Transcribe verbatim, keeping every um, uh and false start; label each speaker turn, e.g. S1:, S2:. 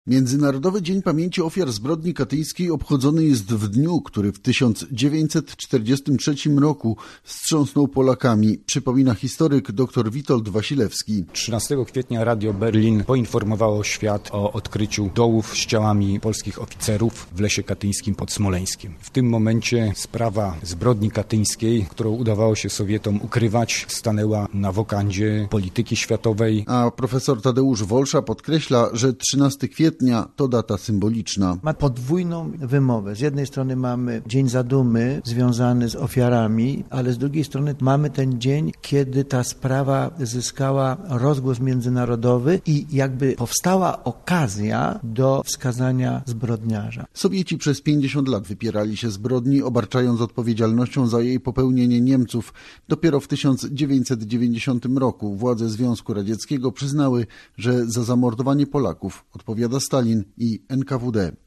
S1: Międzynarodowy Dzień Pamięci Ofiar Zbrodni Katyńskiej obchodzony jest w dniu, który w tysiąc dziewięćset czterdziestym trzecim roku wstrząsnął Polakami, przypomina historyk dr Witold Wasilewski.
S2: trzynastego kwietnia Radio Berlin poinformowało świat o odkryciu dołów z ciałami polskich oficerów w Lesie Katyńskim pod Smoleńskiem. W tym momencie sprawa zbrodni katyńskiej, którą udawało się Sowietom ukrywać, stanęła na wokandzie polityki światowej.
S1: A profesor Tadeusz Wolsza podkreśla, że trzynastego kwietnia to data symboliczna.
S3: Ma podwójną wymowę. Z jednej strony mamy Dzień Zadumy związany z ofiarami, ale z drugiej strony mamy ten dzień, kiedy ta sprawa zyskała rozgłos międzynarodowy i jakby powstała okazja do wskazania zbrodniarza.
S1: Sowieci przez pięćdziesiąt lat wypierali się zbrodni, obarczając odpowiedzialnością za jej popełnienie Niemców. Dopiero w tysiąc dziewięćset dziewięćdziesiątym roku władze Związku Radzieckiego przyznały, że za zamordowanie Polaków odpowiada Stalin i N K W D.